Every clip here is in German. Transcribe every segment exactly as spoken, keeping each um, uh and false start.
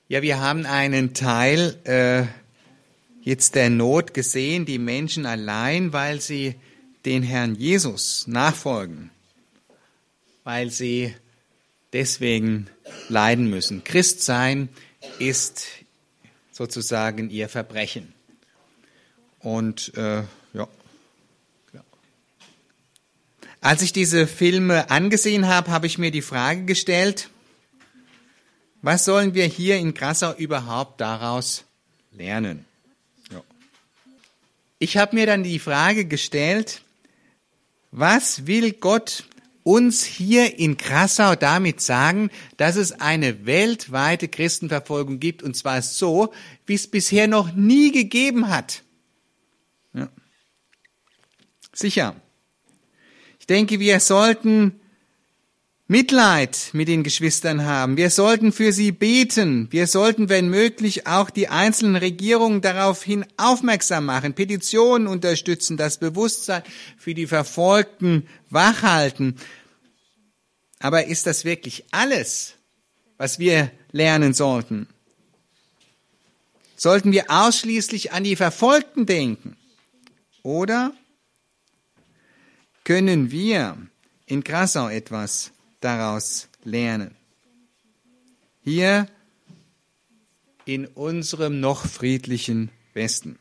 Ja, wir haben einen Teil äh, jetzt der Not gesehen, die Menschen allein, weil sie den Herrn Jesus nachfolgen, weil sie deswegen leiden müssen. Christ sein ist sozusagen ihr Verbrechen. Und äh, ja. Als ich diese Filme angesehen habe, habe ich mir die Frage gestellt, was sollen wir hier in Grassau überhaupt daraus lernen? Ja. Ich habe mir dann die Frage gestellt, was will Gott uns hier in Grassau damit sagen, dass es eine weltweite Christenverfolgung gibt, und zwar so, wie es bisher noch nie gegeben hat? Ja. Sicher. Ich denke, wir sollten Mitleid mit den Geschwistern haben. Wir sollten für sie beten. Wir sollten, wenn möglich, auch die einzelnen Regierungen daraufhin aufmerksam machen, Petitionen unterstützen, das Bewusstsein für die Verfolgten wachhalten. Aber ist das wirklich alles, was wir lernen sollten? Sollten wir ausschließlich an die Verfolgten denken? Oder können wir in Grassau etwas daraus lernen? Hier in unserem noch friedlichen Westen.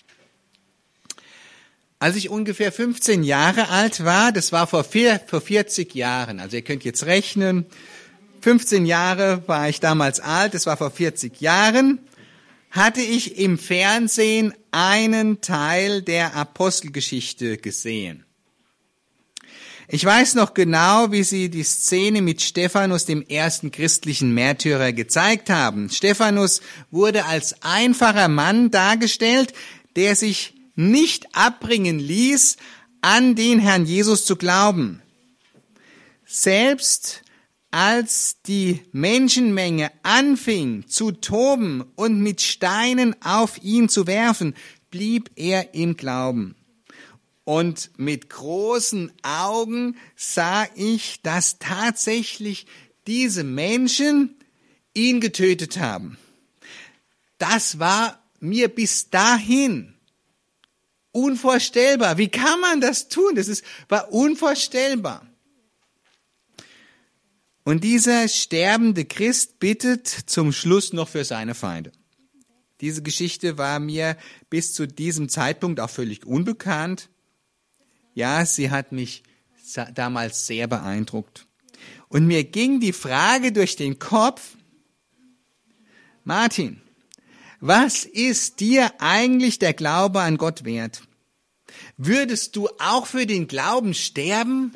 Als ich ungefähr fünfzehn Jahre alt war, das war vor vierzig Jahren, also ihr könnt jetzt rechnen, fünfzehn Jahre war ich damals alt, das war vor vierzig Jahren, hatte ich im Fernsehen einen Teil der Apostelgeschichte gesehen. Ich weiß noch genau, wie sie die Szene mit Stephanus, dem ersten christlichen Märtyrer, gezeigt haben. Stephanus wurde als einfacher Mann dargestellt, der sich nicht abbringen ließ, an den Herrn Jesus zu glauben. Selbst als die Menschenmenge anfing zu toben und mit Steinen auf ihn zu werfen, blieb er im Glauben. Und mit großen Augen sah ich, dass tatsächlich diese Menschen ihn getötet haben. Das war mir bis dahin unvorstellbar. Wie kann man das tun? Das ist, war unvorstellbar. Und dieser sterbende Christ bittet zum Schluss noch für seine Feinde. Diese Geschichte war mir bis zu diesem Zeitpunkt auch völlig unbekannt. Ja, sie hat mich damals sehr beeindruckt. Und mir ging die Frage durch den Kopf, Martin, was ist dir eigentlich der Glaube an Gott wert? Würdest du auch für den Glauben sterben?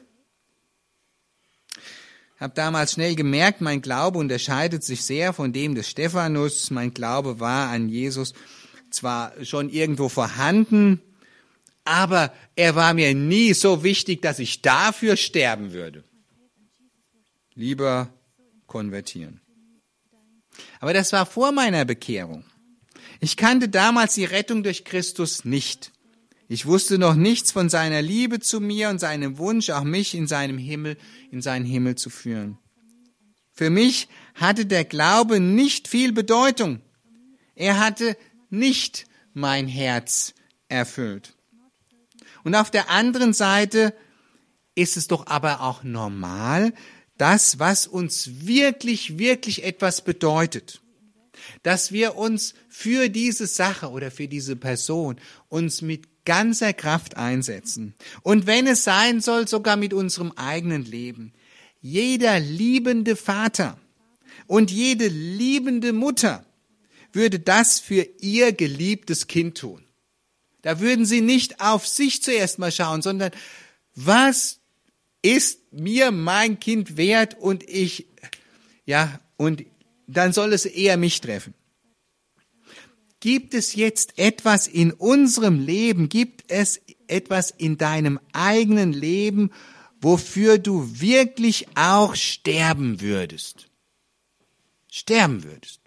Ich habe damals schnell gemerkt, mein Glaube unterscheidet sich sehr von dem des Stephanus. Mein Glaube war an Jesus zwar schon irgendwo vorhanden, aber er war mir nie so wichtig, dass ich dafür sterben würde. Lieber konvertieren. Aber das war vor meiner Bekehrung. Ich kannte damals die Rettung durch Christus nicht. Ich wusste noch nichts von seiner Liebe zu mir und seinem Wunsch, auch mich in seinem Himmel, in seinen Himmel zu führen. Für mich hatte der Glaube nicht viel Bedeutung. Er hatte nicht mein Herz erfüllt. Und auf der anderen Seite ist es doch aber auch normal, das, was uns wirklich, wirklich etwas bedeutet, dass wir uns für diese Sache oder für diese Person uns mit ganzer Kraft einsetzen. Und wenn es sein soll, sogar mit unserem eigenen Leben. Jeder liebende Vater und jede liebende Mutter würde das für ihr geliebtes Kind tun. Da würden sie nicht auf sich zuerst mal schauen, sondern was ist mir mein Kind wert und ich, ja, und dann soll es eher mich treffen. Gibt es jetzt etwas in unserem Leben, gibt es etwas in deinem eigenen Leben, wofür du wirklich auch sterben würdest? Sterben würdest.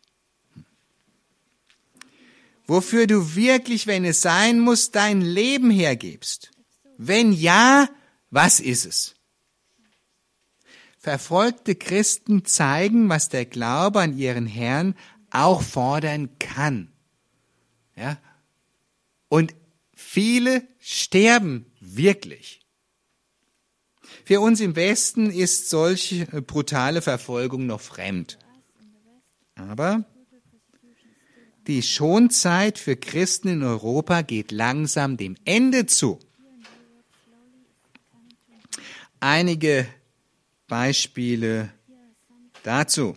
Wofür du wirklich, wenn es sein muss, dein Leben hergibst? Wenn ja, was ist es? Verfolgte Christen zeigen, was der Glaube an ihren Herrn auch fordern kann. Ja? Und viele sterben wirklich. Für uns im Westen ist solche brutale Verfolgung noch fremd. Aber die Schonzeit für Christen in Europa geht langsam dem Ende zu. Einige Beispiele dazu.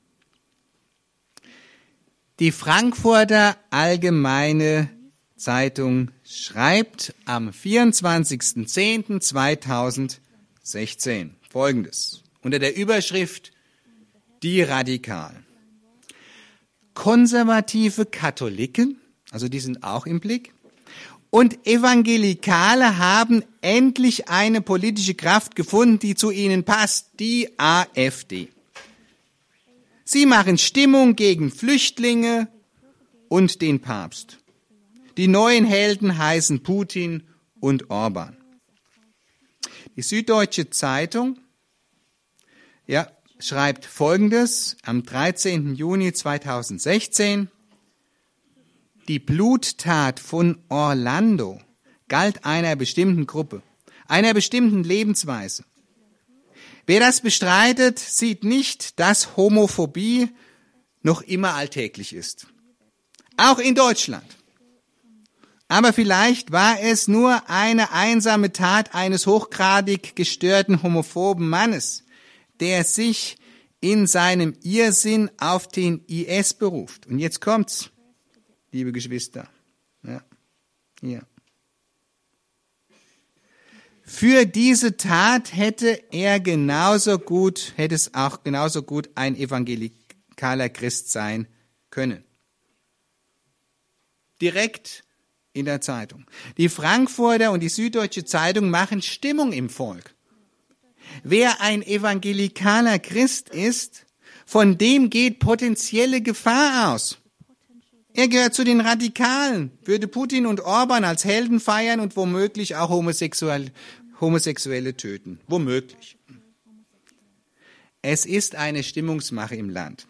Die Frankfurter Allgemeine Zeitung schreibt am vierundzwanzigsten zehnten zweitausendsechzehn Folgendes unter der Überschrift Die Radikalen. Konservative Katholiken, also die sind auch im Blick, und Evangelikale haben endlich eine politische Kraft gefunden, die zu ihnen passt, die AfD. Sie machen Stimmung gegen Flüchtlinge und den Papst. Die neuen Helden heißen Putin und Orban. Die Süddeutsche Zeitung ja, schreibt Folgendes am dreizehnten Juni zweitausendsechzehn. Die Bluttat von Orlando galt einer bestimmten Gruppe, einer bestimmten Lebensweise. Wer das bestreitet, sieht nicht, dass Homophobie noch immer alltäglich ist. Auch in Deutschland. Aber vielleicht war es nur eine einsame Tat eines hochgradig gestörten homophoben Mannes, der sich in seinem Irrsinn auf den I S beruft. Und jetzt kommt's, liebe Geschwister. Ja, hier. Für diese Tat hätte er genauso gut, hätte es auch genauso gut ein evangelikaler Christ sein können. Direkt in der Zeitung. Die Frankfurter und die Süddeutsche Zeitung machen Stimmung im Volk. Wer ein evangelikaler Christ ist, von dem geht potenzielle Gefahr aus. Er gehört zu den Radikalen, würde Putin und Orban als Helden feiern und womöglich auch Homosexuelle, Homosexuelle töten. Womöglich. Es ist eine Stimmungsmache im Land.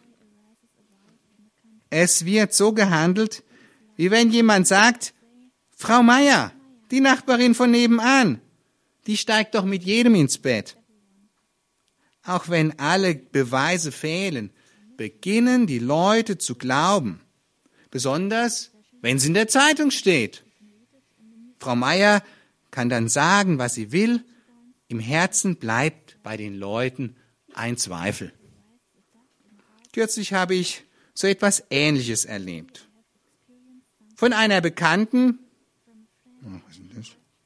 Es wird so gehandelt, wie wenn jemand sagt, Frau Meier, die Nachbarin von nebenan, die steigt doch mit jedem ins Bett. Auch wenn alle Beweise fehlen, beginnen die Leute zu glauben. Besonders, wenn es in der Zeitung steht. Frau Meier kann dann sagen, was sie will. Im Herzen bleibt bei den Leuten ein Zweifel. Kürzlich habe ich so etwas Ähnliches erlebt. Von einer Bekannten, oh, was ist denn das?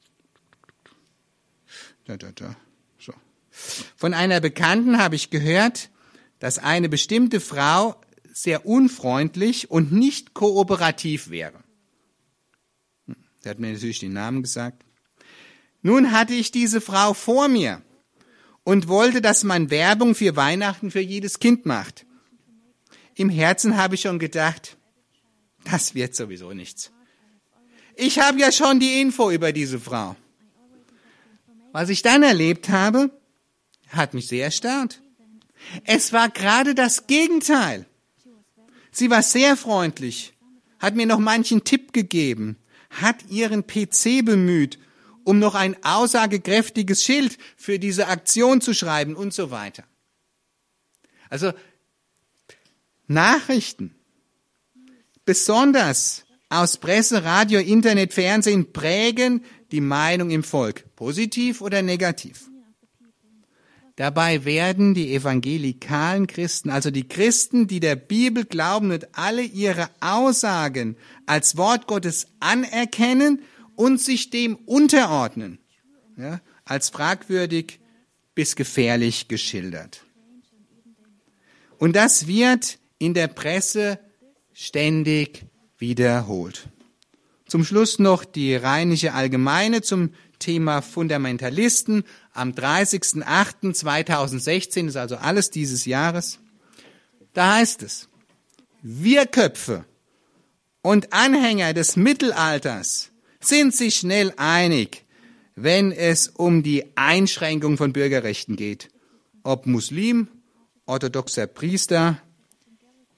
Da, da, da. So. Von einer Bekannten habe ich gehört, dass eine bestimmte Frau sehr unfreundlich und nicht kooperativ wäre. Sie hat mir natürlich den Namen gesagt. Nun hatte ich diese Frau vor mir und wollte, dass man Werbung für Weihnachten für jedes Kind macht. Im Herzen habe ich schon gedacht, das wird sowieso nichts. Ich habe ja schon die Info über diese Frau. Was ich dann erlebt habe, hat mich sehr erstaunt. Es war gerade das Gegenteil. Sie war sehr freundlich, hat mir noch manchen Tipp gegeben, hat ihren P C bemüht, um noch ein aussagekräftiges Schild für diese Aktion zu schreiben und so weiter. Also Nachrichten, besonders aus Presse, Radio, Internet, Fernsehen, prägen die Meinung im Volk, positiv oder negativ. Dabei werden die evangelikalen Christen, also die Christen, die der Bibel glauben und alle ihre Aussagen als Wort Gottes anerkennen und sich dem unterordnen, ja, als fragwürdig bis gefährlich geschildert. Und das wird in der Presse ständig wiederholt. Zum Schluss noch die Rheinische Allgemeine zum Thema Fundamentalisten am dreißigsten achten zweitausendsechzehn, ist also alles dieses Jahres. Da heißt es, Wirrköpfe und Anhänger des Mittelalters sind sich schnell einig, wenn es um die Einschränkung von Bürgerrechten geht. Ob Muslim, orthodoxer Priester,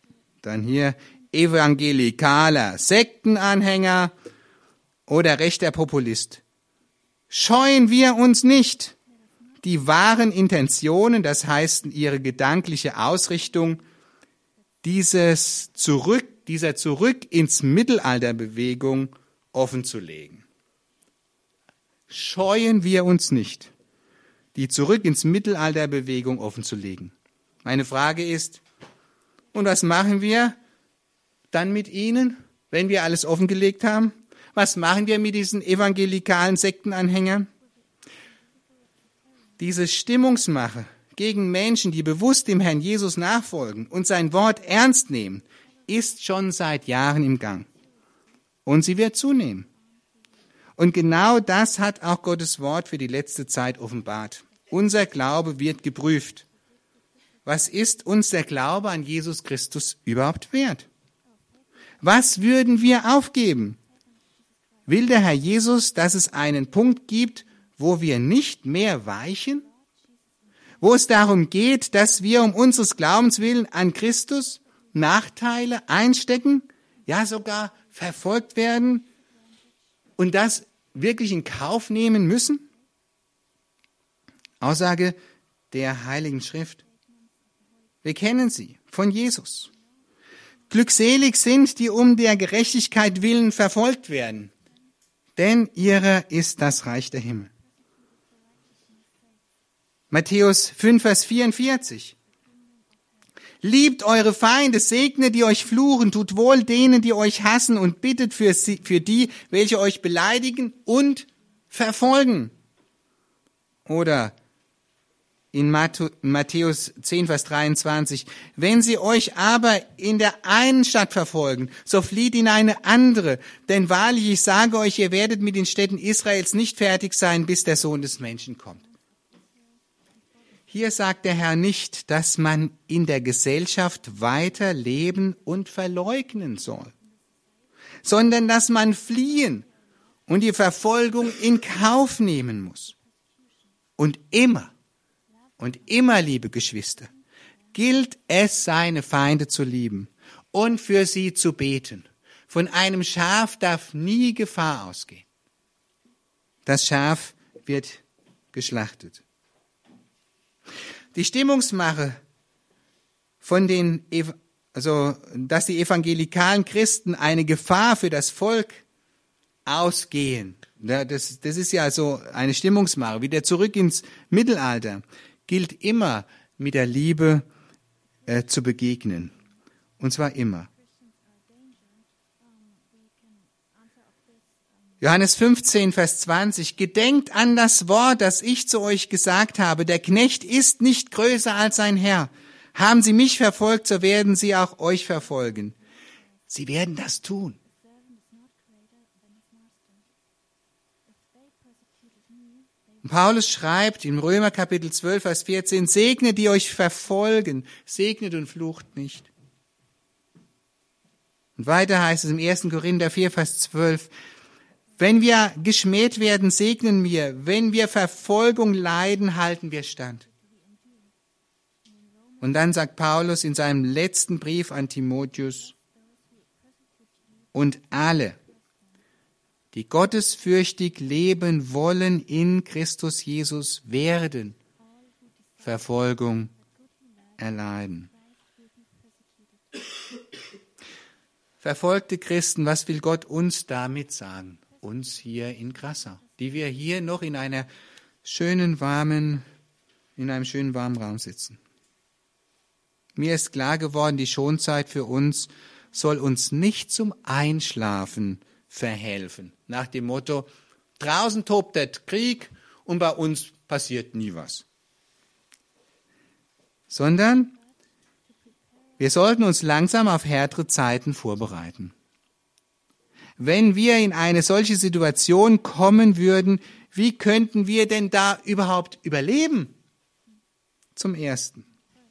dann hier evangelikaler Sektenanhänger oder rechter Populist. Scheuen wir uns nicht, die wahren Intentionen, das heißt ihre gedankliche Ausrichtung, dieses zurück, dieser zurück ins Mittelalterbewegung offenzulegen. Scheuen wir uns nicht, die zurück ins Mittelalterbewegung offenzulegen. Meine Frage ist, und was machen wir dann mit ihnen, wenn wir alles offengelegt haben? Was machen wir mit diesen evangelikalen Sektenanhängern? Diese Stimmungsmache gegen Menschen, die bewusst dem Herrn Jesus nachfolgen und sein Wort ernst nehmen, ist schon seit Jahren im Gang. Und sie wird zunehmen. Und genau das hat auch Gottes Wort für die letzte Zeit offenbart. Unser Glaube wird geprüft. Was ist uns der Glaube an Jesus Christus überhaupt wert? Was würden wir aufgeben? Will der Herr Jesus, dass es einen Punkt gibt, wo wir nicht mehr weichen? Wo es darum geht, dass wir um unseres Glaubens willen an Christus Nachteile einstecken, ja sogar verfolgt werden und das wirklich in Kauf nehmen müssen? Aussage der Heiligen Schrift. Wir kennen sie von Jesus. Glückselig sind, die um der Gerechtigkeit willen verfolgt werden, denn ihrer ist das Reich der Himmel. Matthäus fünf, Vers vierundvierzig. Liebt eure Feinde, segnet, die euch fluchen, tut wohl denen, die euch hassen und bittet für, sie, für die, welche euch beleidigen und verfolgen. Oder in Matthäus zehn, Vers dreiundzwanzig. Wenn sie euch aber in der einen Stadt verfolgen, so flieht in eine andere. Denn wahrlich, ich sage euch, ihr werdet mit den Städten Israels nicht fertig sein, bis der Sohn des Menschen kommt. Hier sagt der Herr nicht, dass man in der Gesellschaft weiter leben und verleugnen soll, sondern dass man fliehen und die Verfolgung in Kauf nehmen muss. Und immer, und immer, liebe Geschwister, gilt es, seine Feinde zu lieben und für sie zu beten. Von einem Schaf darf nie Gefahr ausgehen. Das Schaf wird geschlachtet. Die Stimmungsmache von den, also, dass die evangelikalen Christen eine Gefahr für das Volk ausgehen, das, das ist ja so eine Stimmungsmache, wieder zurück ins Mittelalter, gilt immer mit der Liebe äh, zu begegnen. Und zwar immer. Johannes fünfzehn, Vers zwanzig. Gedenkt an das Wort, das ich zu euch gesagt habe. Der Knecht ist nicht größer als sein Herr. Haben sie mich verfolgt, so werden sie auch euch verfolgen. Sie werden das tun. Und Paulus schreibt im Römer Kapitel zwölf, Vers vierzehn, segnet, die euch verfolgen, segnet und flucht nicht. Und weiter heißt es im ersten Korinther vier, Vers zwölf, wenn wir geschmäht werden, segnen wir. Wenn wir Verfolgung leiden, halten wir stand. Und dann sagt Paulus in seinem letzten Brief an Timotheus, und alle, die gottesfürchtig leben wollen in Christus Jesus, werden Verfolgung erleiden. Verfolgte Christen, was will Gott uns damit sagen? Uns hier in Grassau, die wir hier noch in einer schönen, warmen, in einem schönen, warmen Raum sitzen. Mir ist klar geworden, die Schonzeit für uns soll uns nicht zum Einschlafen verhelfen. Nach dem Motto, draußen tobt der Krieg und bei uns passiert nie was. Sondern wir sollten uns langsam auf härtere Zeiten vorbereiten. Wenn wir in eine solche Situation kommen würden, wie könnten wir denn da überhaupt überleben? Zum Ersten.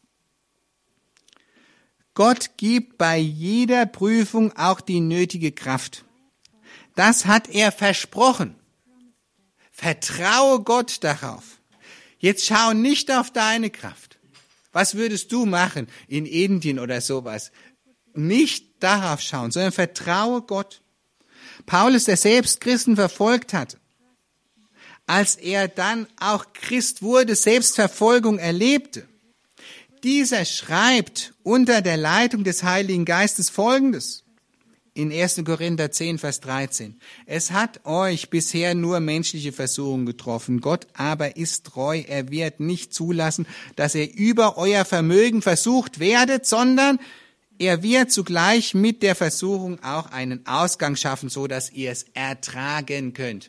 Gott gibt bei jeder Prüfung auch die nötige Kraft. Das hat er versprochen. Vertraue Gott darauf. Jetzt schau nicht auf deine Kraft. Was würdest du machen in Indien oder sowas? nicht darauf schauen, sondern vertraue Gott. Paulus, der selbst Christen verfolgt hat, als er dann auch Christ wurde, Selbstverfolgung erlebte, dieser schreibt unter der Leitung des Heiligen Geistes Folgendes in erster Korinther zehn, Vers dreizehn. Es hat euch bisher nur menschliche Versuchungen getroffen. Gott aber ist treu. Er wird nicht zulassen, dass ihr über euer Vermögen versucht werdet, sondern er wird zugleich mit der Versuchung auch einen Ausgang schaffen, so dass ihr es ertragen könnt.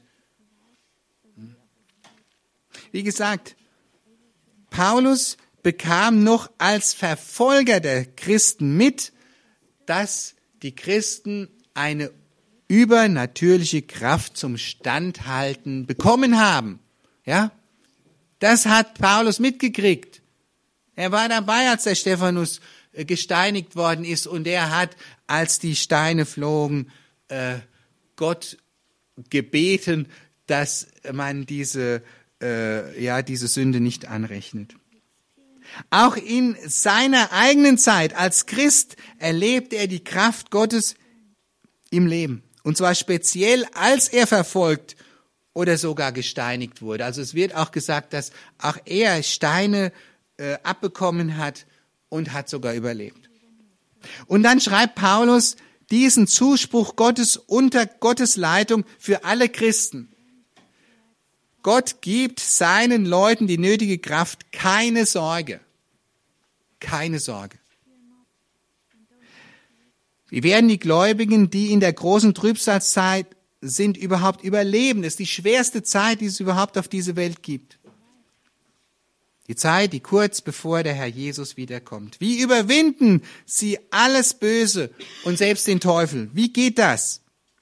Wie gesagt, Paulus bekam noch als Verfolger der Christen mit, dass die Christen eine übernatürliche Kraft zum Standhalten bekommen haben. Ja? Das hat Paulus mitgekriegt. Er war dabei, als der Stephanus gesteinigt worden ist, und er hat, als die Steine flogen, äh, Gott gebeten, dass man diese, äh, ja, diese Sünde nicht anrechnet. Auch in seiner eigenen Zeit als Christ erlebte er die Kraft Gottes im Leben. Und zwar speziell, als er verfolgt oder sogar gesteinigt wurde. Also es wird auch gesagt, dass auch er Steine äh, abbekommen hat und hat sogar überlebt. Und dann schreibt Paulus diesen Zuspruch Gottes unter Gottes Leitung für alle Christen. Gott gibt seinen Leuten die nötige Kraft, keine Sorge. Keine Sorge. Wie werden die Gläubigen, die in der großen Trübsalzeit sind, überhaupt überleben? Das ist die schwerste Zeit, die es überhaupt auf diese Welt gibt. Die Zeit, die kurz bevor der Herr Jesus wiederkommt. Wie überwinden sie alles Böse und selbst den Teufel? Wie geht das?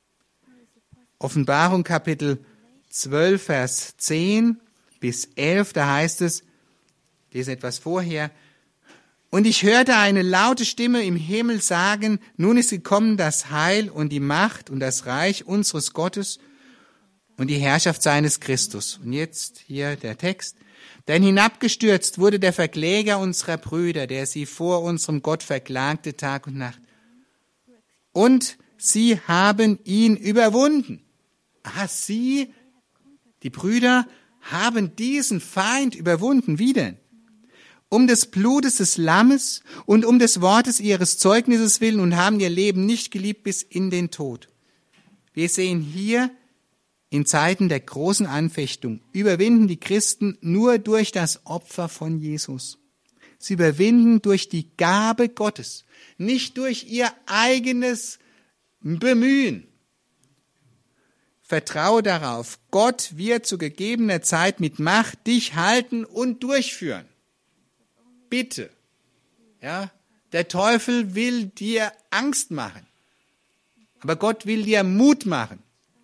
Offenbarung Kapitel zwölf, Vers zehn bis elf, da heißt es, ich lese etwas vorher, und ich hörte eine laute Stimme im Himmel sagen, nun ist gekommen das Heil und die Macht und das Reich unseres Gottes und die Herrschaft seines Christus. Und jetzt hier der Text. Denn hinabgestürzt wurde der Verkläger unserer Brüder, der sie vor unserem Gott verklagte Tag und Nacht. Und sie haben ihn überwunden. Ah, sie, die Brüder, haben diesen Feind überwunden. Wie denn? Um des Blutes des Lammes und um des Wortes ihres Zeugnisses willen und haben ihr Leben nicht geliebt bis in den Tod. Wir sehen hier, in Zeiten der großen Anfechtung überwinden die Christen nur durch das Opfer von Jesus. Sie überwinden durch die Gabe Gottes, nicht durch ihr eigenes Bemühen. Vertraue darauf, Gott wird zu gegebener Zeit mit Macht dich halten und durchführen. Bitte. Ja, der Teufel will dir Angst machen, aber Gott will dir Mut machen.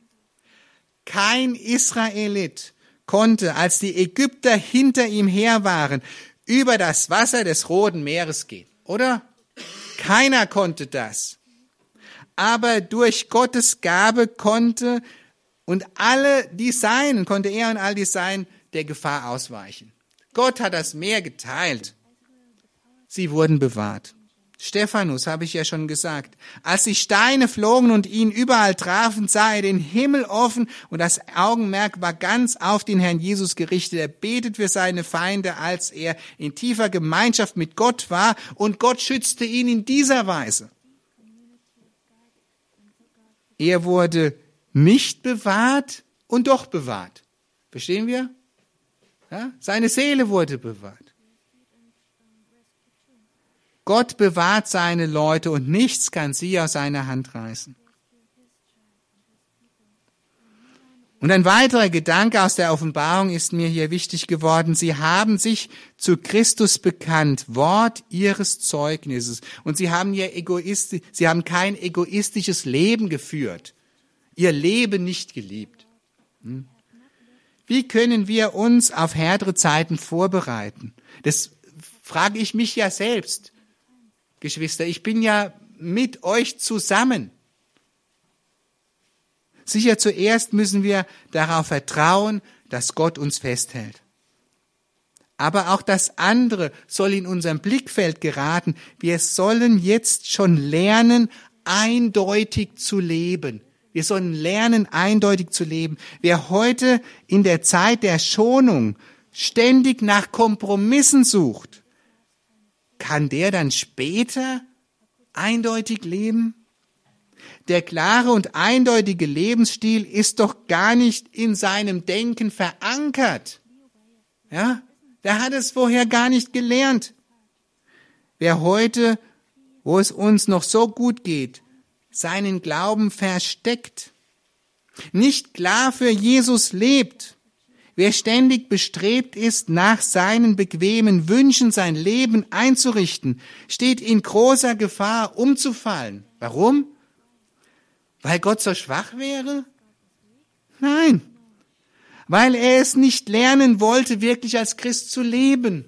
Kein Israelit konnte, als die Ägypter hinter ihm her waren, über das Wasser des Roten Meeres gehen, oder? Keiner konnte das. Aber durch Gottes Gabe konnte und alle die Seinen, konnte er und all die Seinen der Gefahr ausweichen. Gott hat das Meer geteilt. Sie wurden bewahrt. Stephanus, habe ich ja schon gesagt, als die Steine flogen und ihn überall trafen, sah er den Himmel offen und das Augenmerk war ganz auf den Herrn Jesus gerichtet. Er betet für seine Feinde, als er in tiefer Gemeinschaft mit Gott war, und Gott schützte ihn in dieser Weise. Er wurde nicht bewahrt und doch bewahrt. Verstehen wir? Ja? Seine Seele wurde bewahrt. Gott bewahrt seine Leute und nichts kann sie aus seiner Hand reißen. Und ein weiterer Gedanke aus der Offenbarung ist mir hier wichtig geworden. Sie haben sich zu Christus bekannt, Wort ihres Zeugnisses. Und sie haben ihr egoistisch, sie haben kein egoistisches Leben geführt, ihr Leben nicht geliebt. Wie können wir uns auf härtere Zeiten vorbereiten? Das frage ich mich ja selbst. Geschwister, ich bin ja mit euch zusammen. Sicher, zuerst müssen wir darauf vertrauen, dass Gott uns festhält. Aber auch das andere soll in unserem Blickfeld geraten. Wir sollen jetzt schon lernen, eindeutig zu leben. Wir sollen lernen, eindeutig zu leben. Wer heute in der Zeit der Schonung ständig nach Kompromissen sucht, kann der dann später eindeutig leben? Der klare und eindeutige Lebensstil ist doch gar nicht in seinem Denken verankert. Ja? Der hat es vorher gar nicht gelernt. Wer heute, wo es uns noch so gut geht, seinen Glauben versteckt, nicht klar für Jesus lebt, wer ständig bestrebt ist, nach seinen bequemen Wünschen sein Leben einzurichten, steht in großer Gefahr, umzufallen. Warum? Weil Gott so schwach wäre? Nein, weil er es nicht lernen wollte, wirklich als Christ zu leben.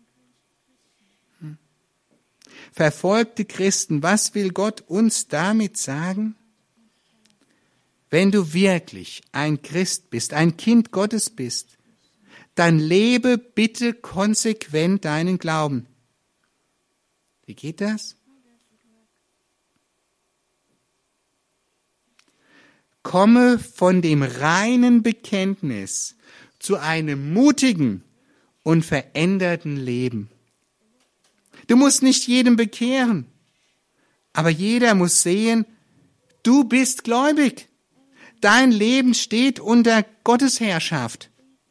Verfolgte Christen, was will Gott uns damit sagen? Wenn du wirklich ein Christ bist, ein Kind Gottes bist, dann lebe bitte konsequent deinen Glauben. Wie geht das? Komme von dem reinen Bekenntnis zu einem mutigen und veränderten Leben. Du musst nicht jedem bekehren, aber jeder muss sehen, du bist gläubig. Dein Leben steht unter Gottes Herrschaft.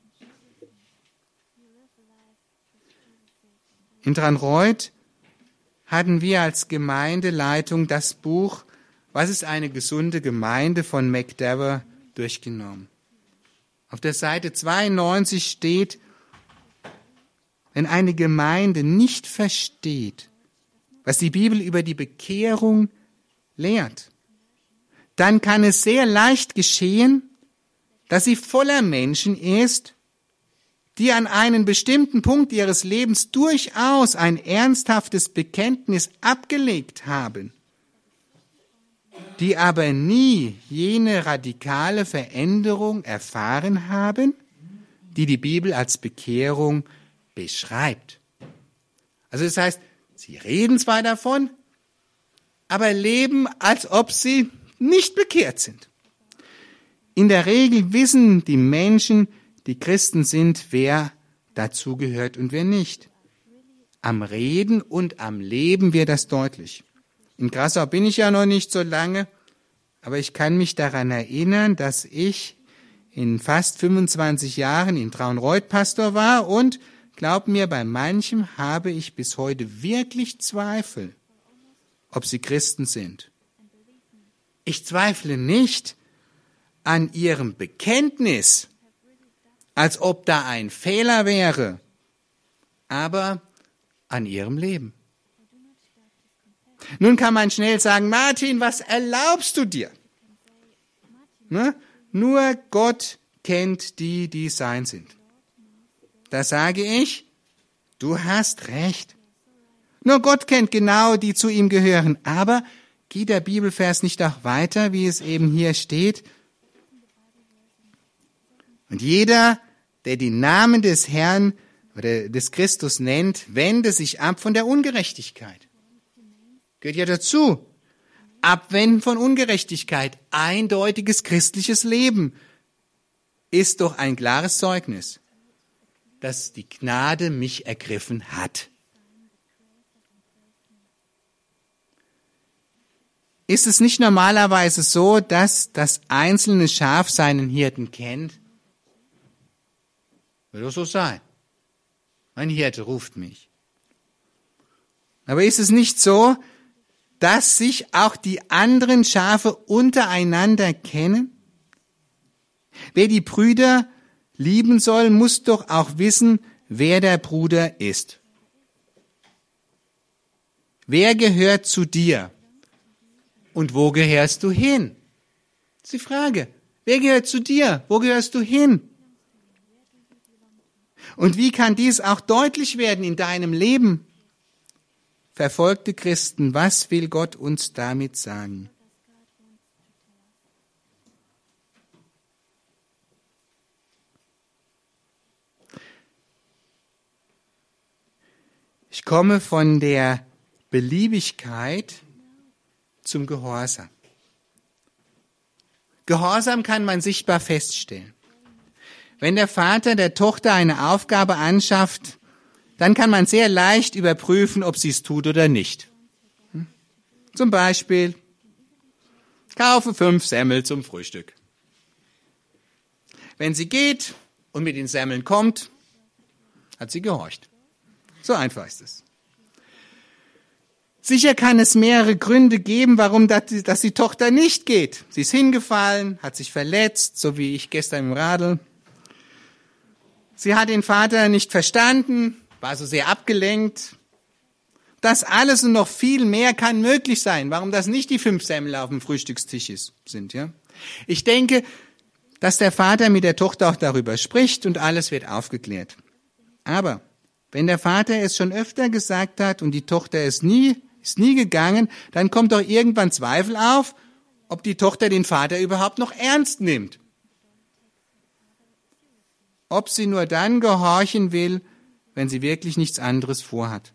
In Dranreuth hatten wir als Gemeindeleitung das Buch "Was ist eine gesunde Gemeinde" von McDever durchgenommen. Auf der Seite zweiundneunzig steht: Wenn eine Gemeinde nicht versteht, was die Bibel über die Bekehrung lehrt, dann kann es sehr leicht geschehen, dass sie voller Menschen ist, die an einem bestimmten Punkt ihres Lebens durchaus ein ernsthaftes Bekenntnis abgelegt haben, die aber nie jene radikale Veränderung erfahren haben, die die Bibel als Bekehrung beschreibt. Also das heißt, sie reden zwar davon, aber leben, als ob sie nicht bekehrt sind. In der Regel wissen die Menschen, die Christen sind, wer dazugehört und wer nicht. Am Reden und am Leben wird das deutlich. In Grassau bin ich ja noch nicht so lange, aber ich kann mich daran erinnern, dass ich in fast fünfundzwanzig Jahren in Traunreut Pastor war und glaub mir, bei manchem habe ich bis heute wirklich Zweifel, ob sie Christen sind. Ich zweifle nicht an ihrem Bekenntnis, als ob da ein Fehler wäre, aber an ihrem Leben. Nun kann man schnell sagen: Martin, was erlaubst du dir? Ne? Nur Gott kennt die, die sein sind. Da sage ich, du hast recht. Nur Gott kennt genau, die zu ihm gehören. Aber geht der Bibelvers nicht auch weiter, wie es eben hier steht? Und jeder, der den Namen des Herrn oder des Christus nennt, wende sich ab von der Ungerechtigkeit. Gehört ja dazu. Abwenden von Ungerechtigkeit, eindeutiges christliches Leben, ist doch ein klares Zeugnis, dass die Gnade mich ergriffen hat. Ist es nicht normalerweise so, dass das einzelne Schaf seinen Hirten kennt? Wird doch so sein. Mein Hirte ruft mich. Aber ist es nicht so, dass sich auch die anderen Schafe untereinander kennen? Wer die Brüder lieben soll, muss doch auch wissen, wer der Bruder ist. Wer gehört zu dir? Und wo gehörst du hin? Das ist die Frage. Wer gehört zu dir? Wo gehörst du hin? Und wie kann dies auch deutlich werden in deinem Leben? Verfolgte Christen, was will Gott uns damit sagen? Ich komme von der Beliebigkeit zum Gehorsam. Gehorsam kann man sichtbar feststellen. Wenn der Vater der Tochter eine Aufgabe anschafft, dann kann man sehr leicht überprüfen, ob sie es tut oder nicht. Zum Beispiel, kaufe fünf Semmel zum Frühstück. Wenn sie geht und mit den Semmeln kommt, hat sie gehorcht. So einfach ist es. Sicher kann es mehrere Gründe geben, warum das, dass die Tochter nicht geht. Sie ist hingefallen, hat sich verletzt, so wie ich gestern im Radl. Sie hat den Vater nicht verstanden, war so sehr abgelenkt. Das alles und noch viel mehr kann möglich sein, warum das nicht die fünf Semmel auf dem Frühstückstisch ist, sind. Ja? Ich denke, dass der Vater mit der Tochter auch darüber spricht und alles wird aufgeklärt. Aber wenn der Vater es schon öfter gesagt hat und die Tochter es nie, ist nie gegangen, dann kommt doch irgendwann Zweifel auf, ob die Tochter den Vater überhaupt noch ernst nimmt. Ob sie nur dann gehorchen will, wenn sie wirklich nichts anderes vorhat.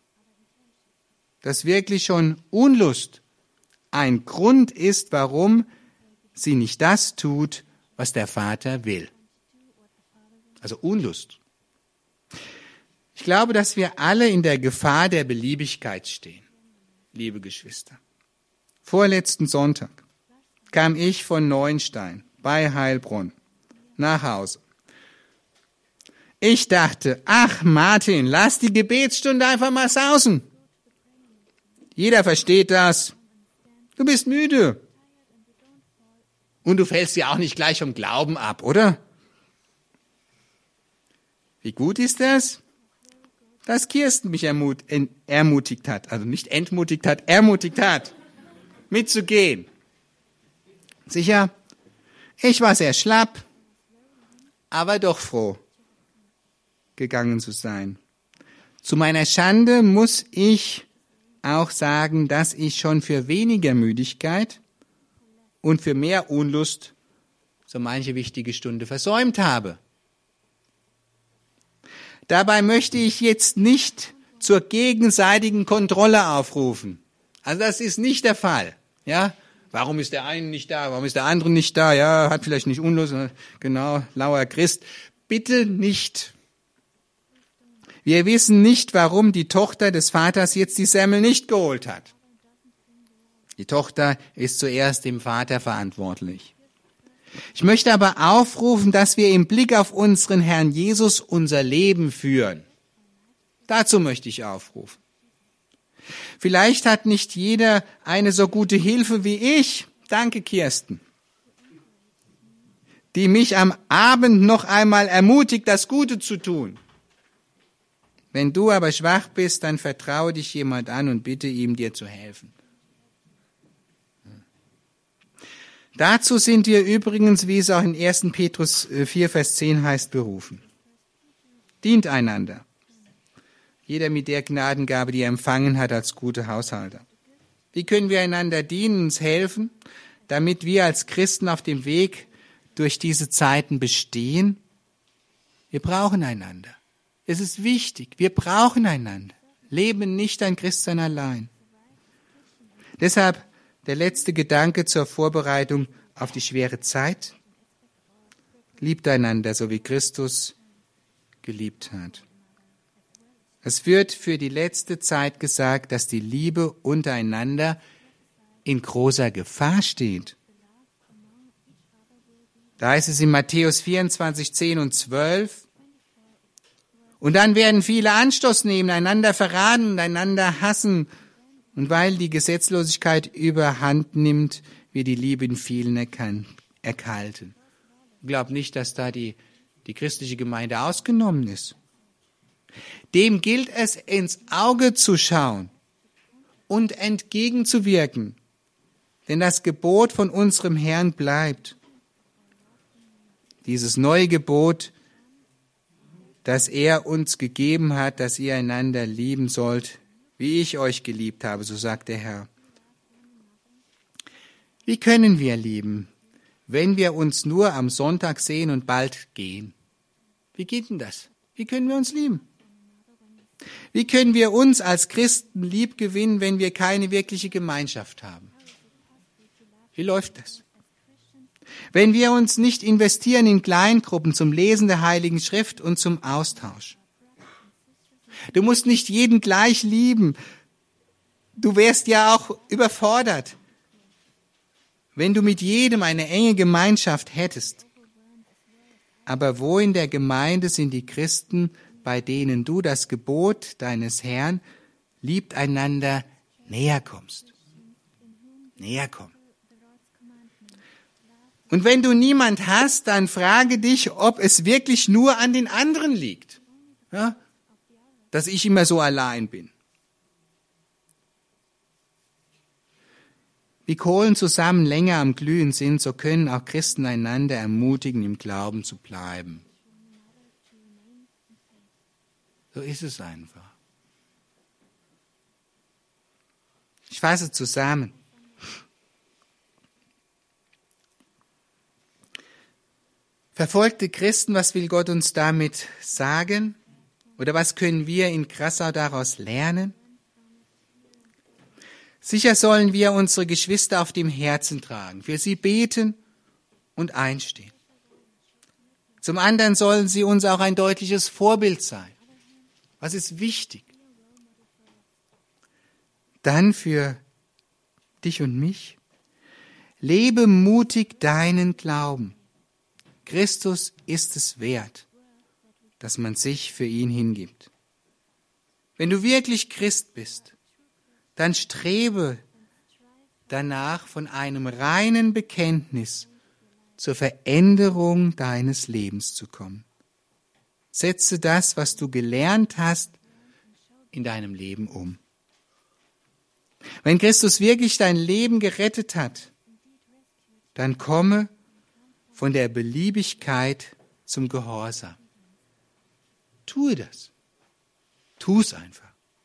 Dass wirklich schon Unlust ein Grund ist, warum sie nicht das tut, was der Vater will. Also Unlust. Ich glaube, dass wir alle in der Gefahr der Beliebigkeit stehen, liebe Geschwister. Vorletzten Sonntag kam ich von Neuenstein bei Heilbronn nach Hause. Ich dachte, ach Martin, lass die Gebetsstunde einfach mal sausen. Jeder versteht das. Du bist müde. Und du fällst ja auch nicht gleich vom Glauben ab, oder? Wie gut ist das? Dass Kirsten mich ermut- ermutigt hat, also nicht entmutigt hat, ermutigt hat, mitzugehen. Sicher, ich war sehr schlapp, aber doch froh, gegangen zu sein. Zu meiner Schande muss ich auch sagen, dass ich schon für weniger Müdigkeit und für mehr Unlust so manche wichtige Stunde versäumt habe. Dabei möchte ich jetzt nicht zur gegenseitigen Kontrolle aufrufen. Also das ist nicht der Fall. Ja, warum ist der eine nicht da? Warum ist der andere nicht da? Ja, hat vielleicht nicht Unlust. Genau, lauer Christ. Bitte nicht. Wir wissen nicht, warum die Tochter des Vaters jetzt die Semmel nicht geholt hat. Die Tochter ist zuerst dem Vater verantwortlich. Ich möchte aber aufrufen, dass wir im Blick auf unseren Herrn Jesus unser Leben führen. Dazu möchte ich aufrufen. Vielleicht hat nicht jeder eine so gute Hilfe wie ich. Danke, Kirsten. Die mich am Abend noch einmal ermutigt, das Gute zu tun. Wenn du aber schwach bist, dann vertraue dich jemand an und bitte ihm, dir zu helfen. Dazu sind wir übrigens, wie es auch in ersten Petrus vier, Vers zehn heißt, berufen. Dient einander. Jeder mit der Gnadengabe, die er empfangen hat, als gute Haushalter. Wie können wir einander dienen, uns helfen, damit wir als Christen auf dem Weg durch diese Zeiten bestehen? Wir brauchen einander. Es ist wichtig, wir brauchen einander. Leben nicht ein Christsein allein. Deshalb der letzte Gedanke zur Vorbereitung auf die schwere Zeit. Liebt einander, so wie Christus geliebt hat. Es wird für die letzte Zeit gesagt, dass die Liebe untereinander in großer Gefahr steht. Da heißt es in Matthäus vierundzwanzig, zehn und zwölf. Und dann werden viele Anstoß nehmen, einander verraten und einander hassen. Und weil die Gesetzlosigkeit überhand nimmt, wird die Liebe in vielen erkalten. Ich glaube nicht, dass da die, die christliche Gemeinde ausgenommen ist. Dem gilt es, ins Auge zu schauen und entgegenzuwirken. Denn das Gebot von unserem Herrn bleibt. Dieses neue Gebot, das er uns gegeben hat, dass ihr einander lieben sollt, wie ich euch geliebt habe, so sagt der Herr. Wie können wir lieben, wenn wir uns nur am Sonntag sehen und bald gehen? Wie geht denn das? Wie können wir uns lieben? Wie können wir uns als Christen lieb gewinnen, wenn wir keine wirkliche Gemeinschaft haben? Wie läuft das? Wenn wir uns nicht investieren in Kleingruppen zum Lesen der Heiligen Schrift und zum Austausch. Du musst nicht jeden gleich lieben. Du wärst ja auch überfordert, wenn du mit jedem eine enge Gemeinschaft hättest. Aber wo in der Gemeinde sind die Christen, bei denen du das Gebot deines Herrn, liebt einander, näher kommst? Näher kommen. Und wenn du niemand hast, dann frage dich, ob es wirklich nur an den anderen liegt, ja, dass ich immer so allein bin. Wie Kohlen zusammen länger am Glühen sind, so können auch Christen einander ermutigen, im Glauben zu bleiben. So ist es einfach. Ich fasse zusammen. Verfolgte Christen, was will Gott uns damit sagen? Oder was können wir in Krassau daraus lernen? Sicher sollen wir unsere Geschwister auf dem Herzen tragen, für sie beten und einstehen. Zum anderen sollen sie uns auch ein deutliches Vorbild sein. Was ist wichtig? Dann für dich und mich. Lebe mutig deinen Glauben. Christus ist es wert, dass man sich für ihn hingibt. Wenn du wirklich Christ bist, dann strebe danach, von einem reinen Bekenntnis zur Veränderung deines Lebens zu kommen. Setze das, was du gelernt hast, in deinem Leben um. Wenn Christus wirklich dein Leben gerettet hat, dann komme von der Beliebigkeit zum Gehorsam. Tue das. Tu es einfach.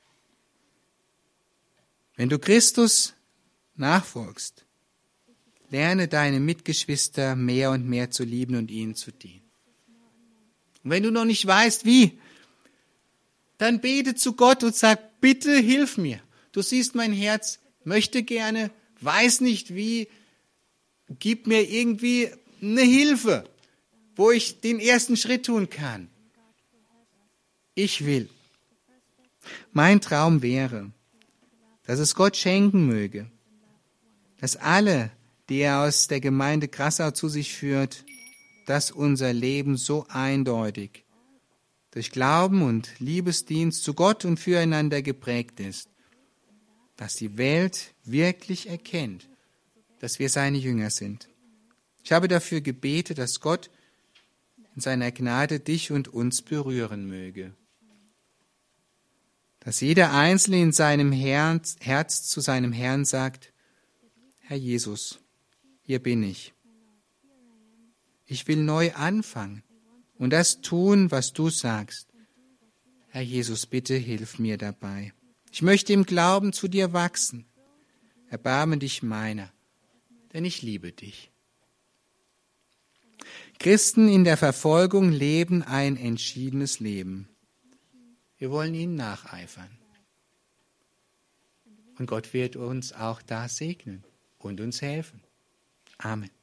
Wenn du Christus nachfolgst, lerne deine Mitgeschwister mehr und mehr zu lieben und ihnen zu dienen. Und wenn du noch nicht weißt, wie, dann bete zu Gott und sag, bitte hilf mir. Du siehst mein Herz, möchte gerne, weiß nicht wie, gib mir irgendwie eine Hilfe, wo ich den ersten Schritt tun kann. Ich will. Mein Traum wäre, dass es Gott schenken möge, dass alle, die er aus der Gemeinde Krassau zu sich führt, dass unser Leben so eindeutig durch Glauben und Liebesdienst zu Gott und füreinander geprägt ist, dass die Welt wirklich erkennt, dass wir seine Jünger sind. Ich habe dafür gebetet, dass Gott in seiner Gnade dich und uns berühren möge. Dass jeder Einzelne in seinem Herz, Herz zu seinem Herrn sagt, Herr Jesus, hier bin ich. Ich will neu anfangen und das tun, was du sagst. Herr Jesus, bitte hilf mir dabei. Ich möchte im Glauben zu dir wachsen. Erbarme dich meiner, denn ich liebe dich. Christen in der Verfolgung leben ein entschiedenes Leben. Wir wollen ihnen nacheifern. Und Gott wird uns auch da segnen und uns helfen. Amen.